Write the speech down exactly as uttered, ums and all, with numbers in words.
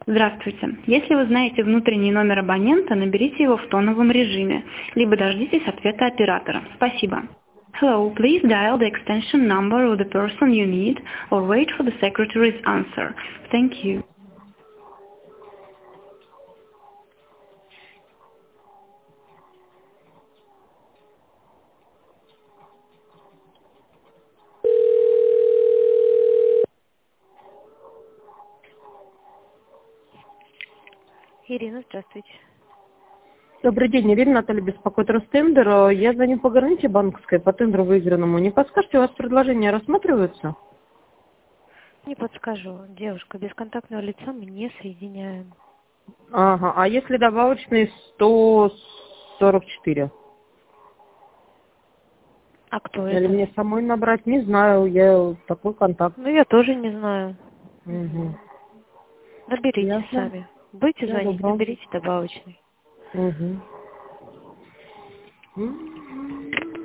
Здравствуйте. Если вы знаете внутренний номер абонента, наберите его в тоновом режиме, либо дождитесь ответа оператора. Спасибо. Hello, please dial the extension number of the person you need or wait for the secretary's answer. Thank you. Ирина, здравствуйте. Добрый день, Ирина, Наталья беспокоит Ростендер. Я звоню по гарантии банковской, по тендеру выигранному. Не подскажете, у вас предложения рассматриваются? Не подскажу. Девушка, бесконтактного лица мы не соединяем. Ага, а если добавочный сто сорок четыре? А кто Или это? мне самой набрать? Не знаю, я такой контакт. Ну, я тоже не знаю. Угу. Наберите Ясно. сами. Будете Всего звонить, доброго. наберите добавочный. Угу. М.